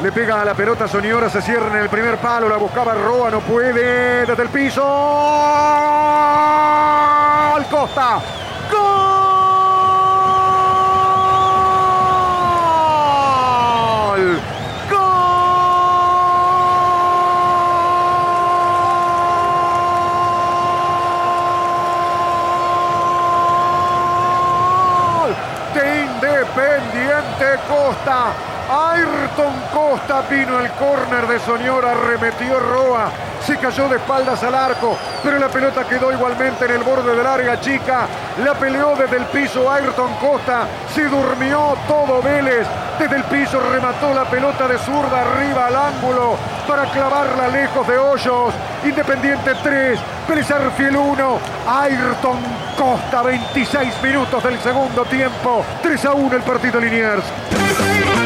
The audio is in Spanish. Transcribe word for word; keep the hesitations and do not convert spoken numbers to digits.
Le pega a la pelota Soñora, se cierra en el primer palo, la buscaba Roa, no puede, desde el piso. ¡Gol! Costa. ¡Gol! Independiente Costa, Ayrton Costa, vino el córner de Soñora, arremetió Roa, se cayó de espaldas al arco, pero la pelota quedó igualmente en el borde del área chica, la peleó desde el piso Ayrton Costa, se durmió todo Vélez, desde el piso remató la pelota de zurda arriba al ángulo para clavarla lejos de Hoyos. Independiente tres, Vélez Arfiel uno, Ayrton Costa, veintiséis minutos del segundo tiempo, tres a uno el partido Liniers.